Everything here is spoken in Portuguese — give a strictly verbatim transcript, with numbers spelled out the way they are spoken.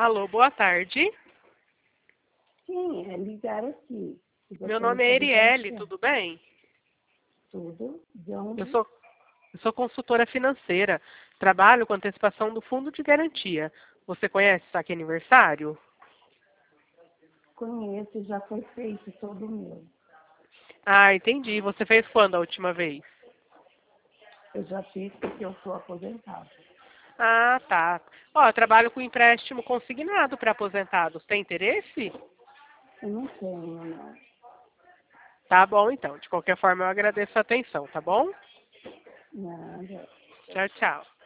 Alô, boa tarde. Sim, é ligar aqui. Meu nome é Erielle, tudo bem? Tudo. De onde? Eu sou, eu sou consultora financeira. Trabalho com antecipação do fundo de garantia. Você conhece Saque Aniversário? Conheço, já foi feito todo o meu. Ah, entendi. Você fez quando a última vez? Eu já fiz porque eu sou aposentada. Ah, tá. Ó, eu trabalho com empréstimo consignado para aposentados. Tem interesse? Eu não tenho, não. Tá bom, então. De qualquer forma, eu agradeço a atenção, tá bom? Nada. Tchau, tchau.